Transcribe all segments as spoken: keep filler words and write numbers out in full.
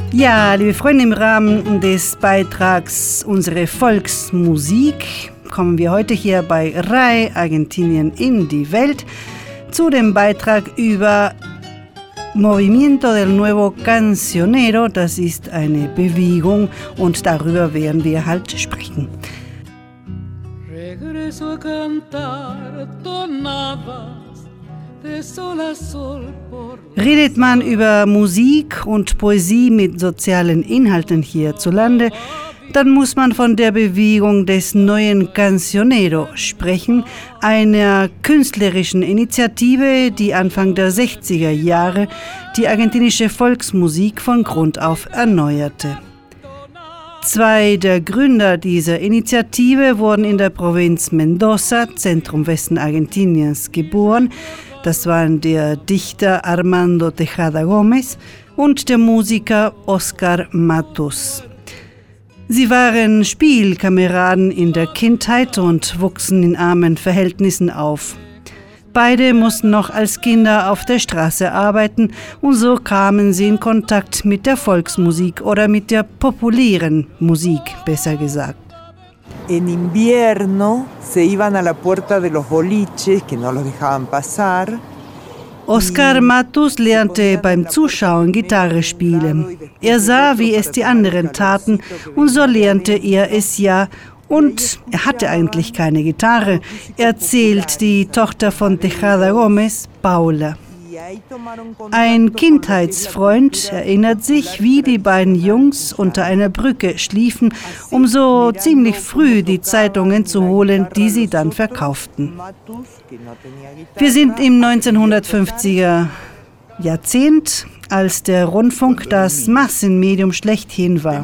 Ja, liebe Freunde, im Rahmen des Beitrags Unsere Volksmusik kommen wir heute hier bei R A E Argentinien in die Welt zu dem Beitrag über Movimiento del Nuevo Cancionero. Das ist eine Bewegung und darüber werden wir halt sprechen. Regreso a cantar tonadas. Redet man über Musik und Poesie mit sozialen Inhalten hierzulande, dann muss man von der Bewegung des neuen Cancionero sprechen, einer künstlerischen Initiative, die Anfang der sechziger Jahre die argentinische Volksmusik von Grund auf erneuerte. Zwei der Gründer dieser Initiative wurden in der Provinz Mendoza, Zentrum Westen Argentiniens, geboren. Das waren der Dichter Armando Tejada Gómez und der Musiker Oscar Matus. Sie waren Spielkameraden in der Kindheit und wuchsen in armen Verhältnissen auf. Beide mussten noch als Kinder auf der Straße arbeiten und so kamen sie in Kontakt mit der Volksmusik oder mit der populären Musik, besser gesagt. En invierno se iban a la puerta de los boliches, que no los dejaban pasar. Oscar Matus lernte beim Zuschauen Gitarre spielen. Er sah, wie es die anderen taten, und so lernte er es ja. Und er hatte eigentlich keine Gitarre, erzählt die Tochter von Tejada Gómez, Paula. Ein Kindheitsfreund erinnert sich, wie die beiden Jungs unter einer Brücke schliefen, um so ziemlich früh die Zeitungen zu holen, die sie dann verkauften. Wir sind im neunzehnhundertfünfziger Jahrzehnt, als der Rundfunk das Massenmedium schlechthin war.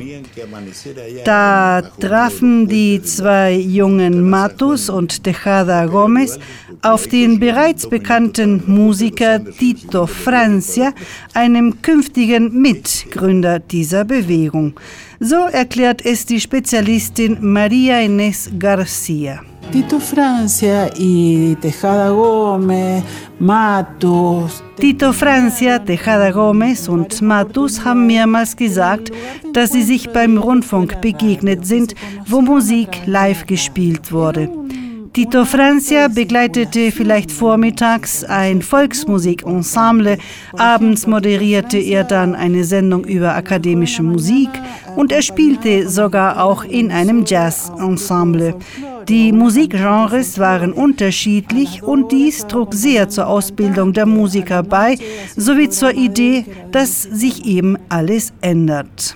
Da trafen die zwei jungen Matus und Tejada Gómez auf den bereits bekannten Musiker Tito Francia, einem künftigen Mitgründer dieser Bewegung. So erklärt es die Spezialistin María Inés García. Tito Francia y Tejada Gómez, Matus. Tito Francia, Tejada Gómez und Matus haben mehrmals gesagt, dass sie sich beim Rundfunk begegnet sind, wo Musik live gespielt wurde. Tito Francia begleitete vielleicht vormittags ein Volksmusikensemble, abends moderierte er dann eine Sendung über akademische Musik und er spielte sogar auch in einem Jazzensemble. Die Musikgenres waren unterschiedlich und dies trug sehr zur Ausbildung der Musiker bei, sowie zur Idee, dass sich eben alles ändert.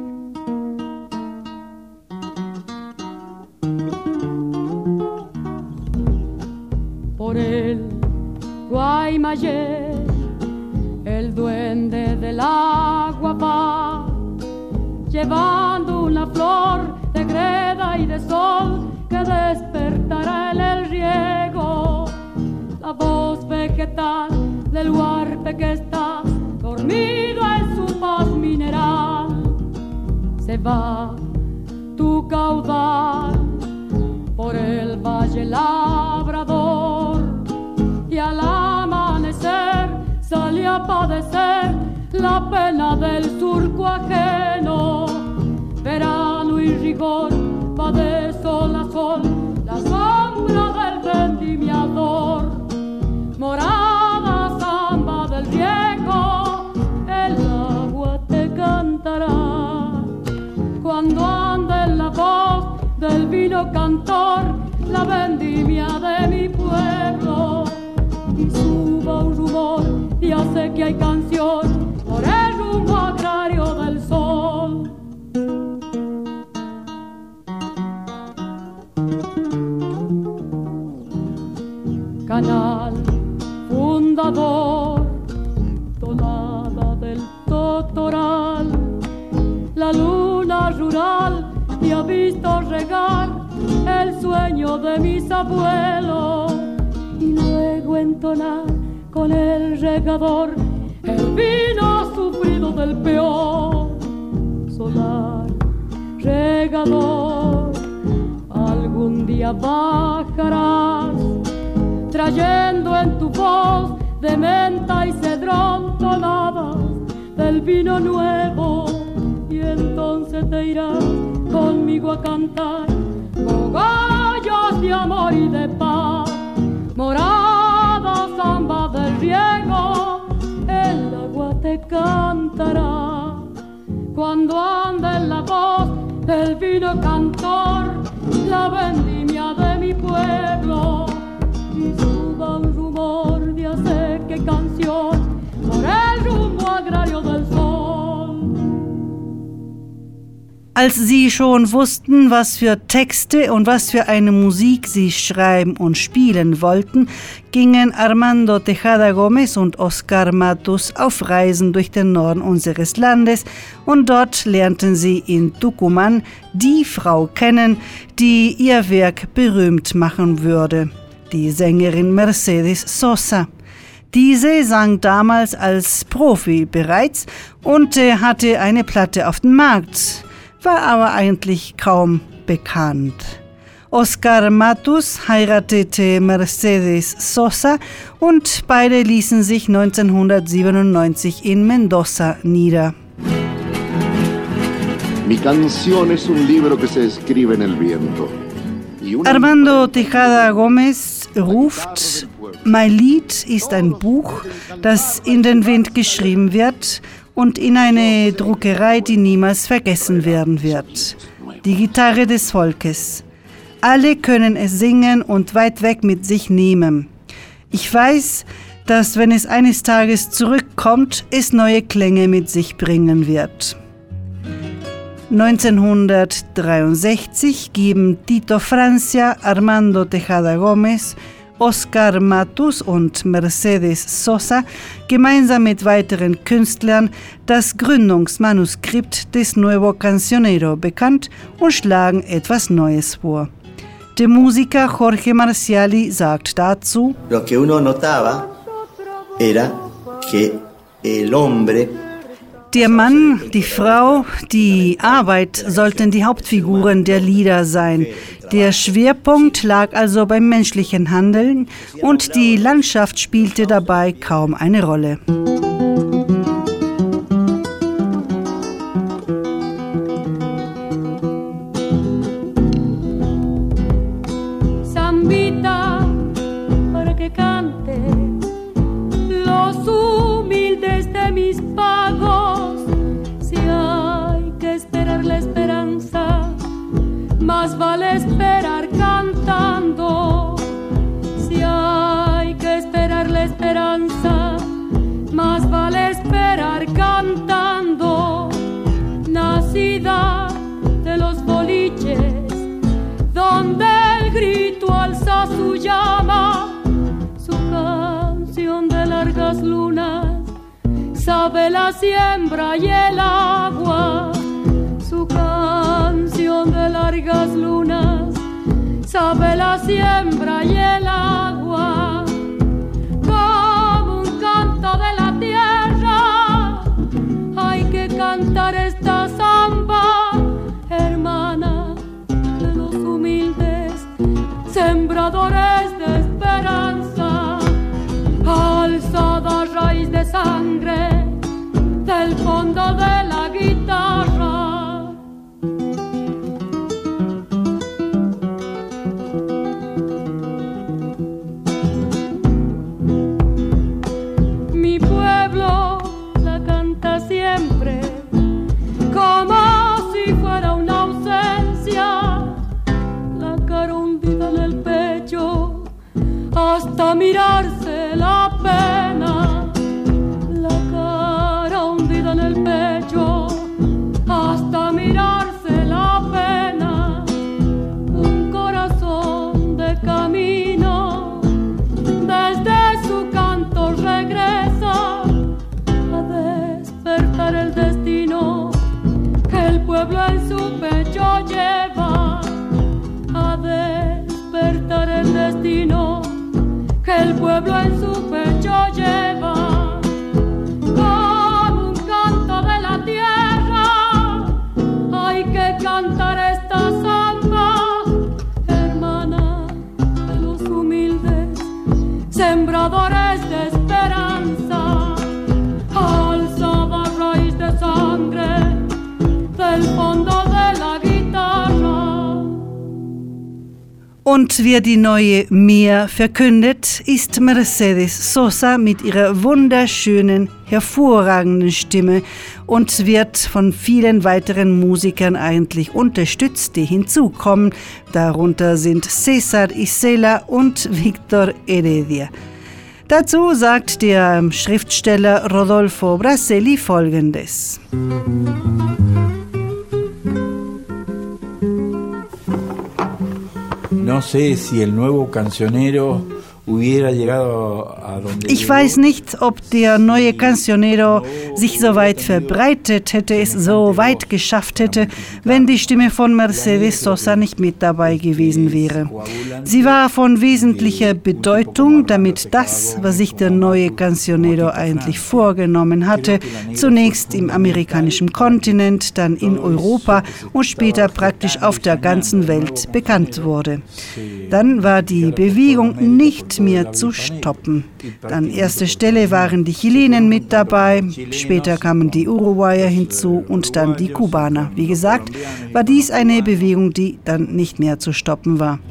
Por el Guaymallé, el duende del agua va, llevando una flor de greda y de sol que despertará en el riego la voz vegetal del huarpe que está dormido en su paz mineral. Se va tu caudal por el valle labrador y al amanecer sale a padecer la pena del surco ajeno. Verano y rigor va de sol a sol la sombra del vendimiador. Morada samba del viejo, el agua te cantará cuando ande en la voz del vino cantor la vendimia de mi pueblo y suba un rumor, ya sé que hay canción por el rumbo agrario del sol. Canal fundador, tonada del Totoral, la luna rural me ha visto regar el sueño de mis abuelos y luego entonar con el regador el vino sufrido del peor. Solar, regador, algún día bajarás trayendo en tu voz de menta y cedrón tonadas del vino nuevo dónde te irás conmigo a cantar mogollos de amor y de paz, morada samba del riego, el agua te cantará. Cuando ande en la voz del vino cantor la vendimia de mi pueblo y suba un rumor de hacer que canción por el rumbo agrario del sol. Als sie schon wussten, was für Texte und was für eine Musik sie schreiben und spielen wollten, gingen Armando Tejada Gómez und Oscar Matus auf Reisen durch den Norden unseres Landes und dort lernten sie in Tucumán die Frau kennen, die ihr Werk berühmt machen würde, die Sängerin Mercedes Sosa. Diese sang damals als Profi bereits und äh, hatte eine Platte auf dem Markt, war aber eigentlich kaum bekannt. Oscar Matus heiratete Mercedes Sosa und beide ließen sich neunzehnhundertsiebenundneunzig in Mendoza nieder. Mi canción es un libro que se escribe en el viento. Armando Tejada Gómez ruft: Mein Lied ist ein Buch, das in den Wind geschrieben wird und in eine Druckerei, die niemals vergessen werden wird. Die Gitarre des Volkes. Alle können es singen und weit weg mit sich nehmen. Ich weiß, dass wenn es eines Tages zurückkommt, es neue Klänge mit sich bringen wird. neunzehnhundertdreiundsechzig geben Tito Francia, Armando Tejada Gómez, Oscar Matus und Mercedes Sosa gemeinsam mit weiteren Künstlern das Gründungsmanuskript des Nuevo Cancionero bekannt und schlagen etwas Neues vor. Der Musiker Jorge Marciali sagt dazu: Lo que uno notaba era que el hombre Der Mann, die Frau, die Arbeit sollten die Hauptfiguren der Lieder sein. Der Schwerpunkt lag also beim menschlichen Handeln und die Landschaft spielte dabei kaum eine Rolle. Zambita, para que cante los humildes de mis pagos. Si hay que esperar la esperanza, más vale esperar cantando. Si hay que esperar la esperanza, más vale esperar cantando. Nacida de los boliches, donde el grito alza su llama, su canción de largas lunas sabe la siembra y el agua. Su canción de largas lunas sabe la siembra y el agua. Como un canto de la tierra hay que cantar esta samba, hermana de los humildes sembradores de esperanza. Alzada raíz de sangre del fondo de la guitarra. Und wer die neue Mehr verkündet, ist Mercedes Sosa mit ihrer wunderschönen, hervorragenden Stimme und wird von vielen weiteren Musikern eigentlich unterstützt, die hinzukommen. Darunter sind César Isela und Víctor Heredia. Dazu sagt der Schriftsteller Rodolfo Braselli Folgendes. No sé si el nuevo cancionero hubiera llegado a donde Ich weiß nicht, ob der neue Cancionero sich so weit verbreitet hätte, es so weit geschafft hätte, wenn die Stimme von Mercedes Sosa nicht mit dabei gewesen wäre. Sie war von wesentlicher Bedeutung, damit das, was sich der neue Cancionero eigentlich vorgenommen hatte, zunächst im amerikanischen Kontinent, dann in Europa und später praktisch auf der ganzen Welt bekannt wurde. Dann war die Bewegung nicht mehr zu stoppen. An erster Stelle waren die Chilenen mit dabei, später kamen die Uruguayer hinzu und dann die Kubaner. Wie gesagt, war dies eine Bewegung, die dann nicht mehr zu stoppen war.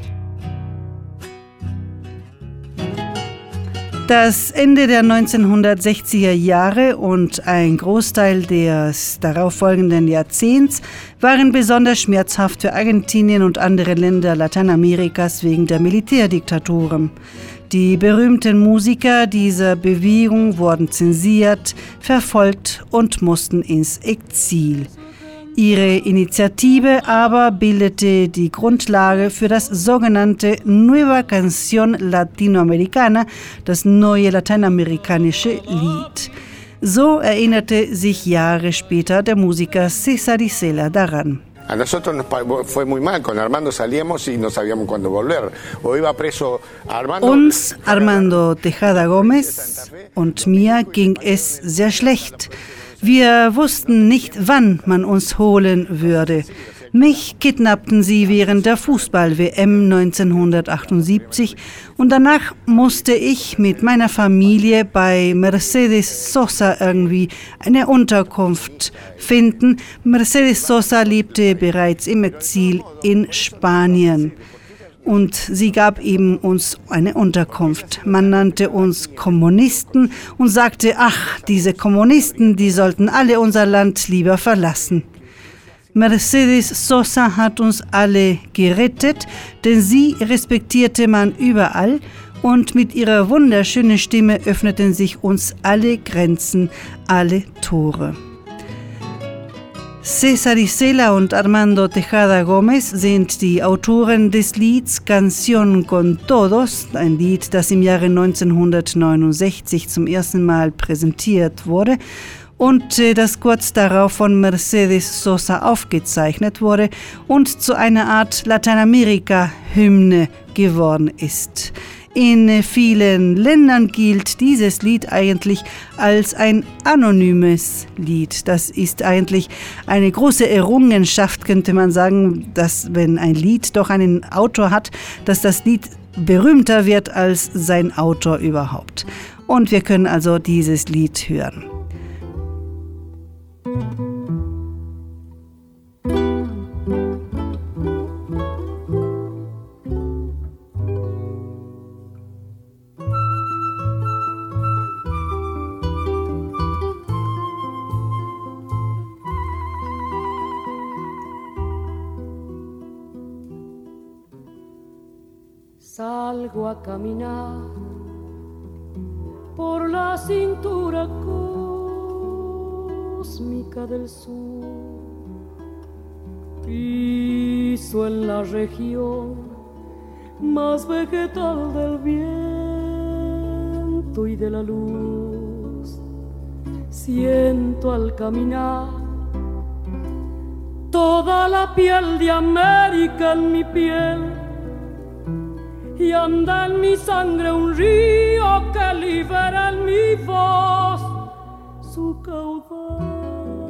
Das Ende der neunzehnhundertsechziger Jahre und ein Großteil des darauffolgenden Jahrzehnts waren besonders schmerzhaft für Argentinien und andere Länder Lateinamerikas wegen der Militärdiktaturen. Die berühmten Musiker dieser Bewegung wurden zensiert, verfolgt und mussten ins Exil. Ihre Initiative aber bildete die Grundlage für das sogenannte Nueva Canción Latinoamericana, das neue lateinamerikanische Lied. So erinnerte sich Jahre später der Musiker César Isela daran. A nosotros nos fue muy mal, con Armando salíamos y no sabíamos cuándo volver. O iba preso Armando. Uns, Armando Tejada Gómez und mir ging es sehr schlecht. Wir wussten nicht, wann man uns holen würde. Mich kidnappten sie während der Fußball-W M neunzehnhundertachtundsiebzig und danach musste ich mit meiner Familie bei Mercedes Sosa irgendwie eine Unterkunft finden. Mercedes Sosa lebte bereits im Exil in Spanien. Und sie gab eben uns eine Unterkunft. Man nannte uns Kommunisten und sagte, ach, diese Kommunisten, die sollten alle unser Land lieber verlassen. Mercedes Sosa hat uns alle gerettet, denn sie respektierte man überall und mit ihrer wunderschönen Stimme öffneten sich uns alle Grenzen, alle Tore. César Isela und Armando Tejada Gómez sind die Autoren des Lieds Canción con Todos, ein Lied, das im Jahre neunzehnhundertneunundsechzig zum ersten Mal präsentiert wurde und das kurz darauf von Mercedes Sosa aufgezeichnet wurde und zu einer Art Lateinamerika-Hymne geworden ist. In vielen Ländern gilt dieses Lied eigentlich als ein anonymes Lied. Das ist eigentlich eine große Errungenschaft, könnte man sagen, dass wenn ein Lied doch einen Autor hat, dass das Lied berühmter wird als sein Autor überhaupt. Und wir können also dieses Lied hören. Salgo a caminar por la cintura cósmica del sur, piso en la región más vegetal del viento y de la luz. Siento al caminar toda la piel de América en mi piel, y anda en mi sangre un río que libera en mi voz su caudal.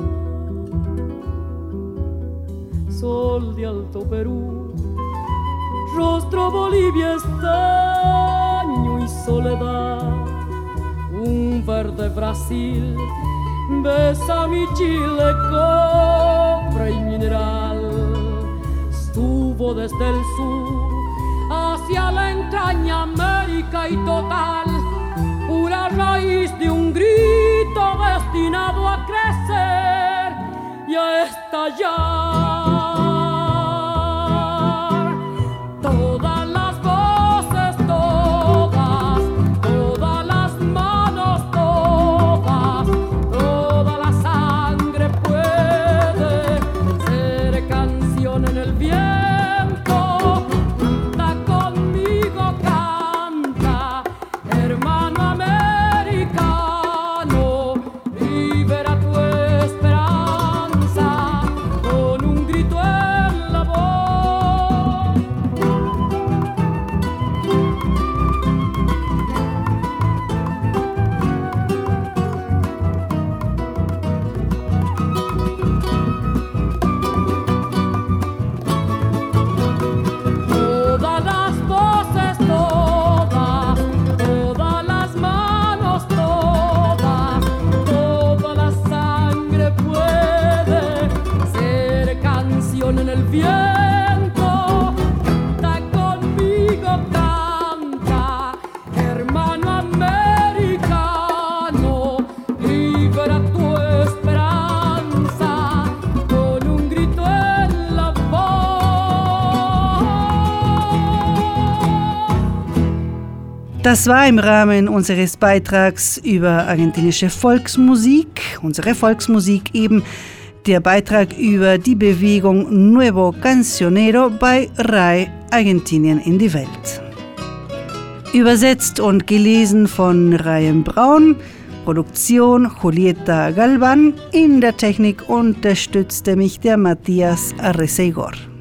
Sol de Alto Perú, rostro Bolivia, estaño y soledad. Un verde Brasil besa mi Chile, cobre y mineral. Estuvo desde el sur hasta hacia la entraña América y total, pura raíz de un grito destinado a crecer y a estallar. Todas las voces, todas, todas las manos, todas, toda la sangre puede ser canción en el viento. Canta conmigo, canta, hermano americano, libera tu esperanza con un grito en la voz. Todas las voces, todas, todas las manos, todas, toda la sangre puede ser canción en el viento. Canta conmigo, canta, hermano americano, libera tu esperanza con un grito en la voz. Das war im Rahmen unseres Beitrags über argentinische Volksmusik, unsere Volksmusik eben, der Beitrag über die Bewegung Nuevo Cancionero bei R A I Argentinien in die Welt. Übersetzt und gelesen von Ryan Braun, Produktion Julieta Galvan, in der Technik unterstützte mich der Matthias Arreceigor.